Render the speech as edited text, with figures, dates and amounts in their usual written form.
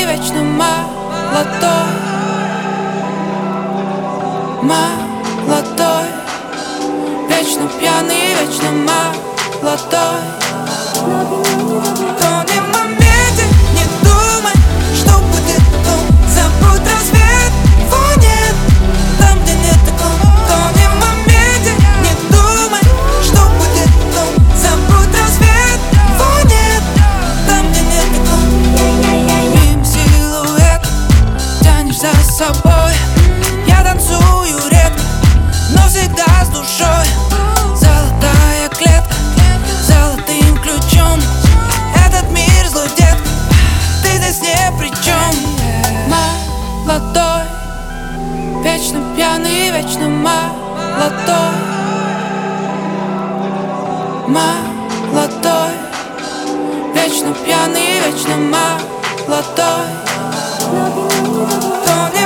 вечно молодой, молодой, вечно пьяный, вечно молодой. Тони в моменте, не думай, что будет потом. Забудь рассвет, его нет там, где нет такого. Тони в моменте, не думай, что будет потом. Забудь рассвет, его нет там, где нет такого. Мим силуэт, тянешь за собой. Я танцую редко, но всегда с душой. Золотая клетка, золотым ключом. Этот мир злой, детка, ты здесь ни при чем. Молодой, вечно пьяный, вечно молодой, молодой, вечно пьяный, вечно молодой.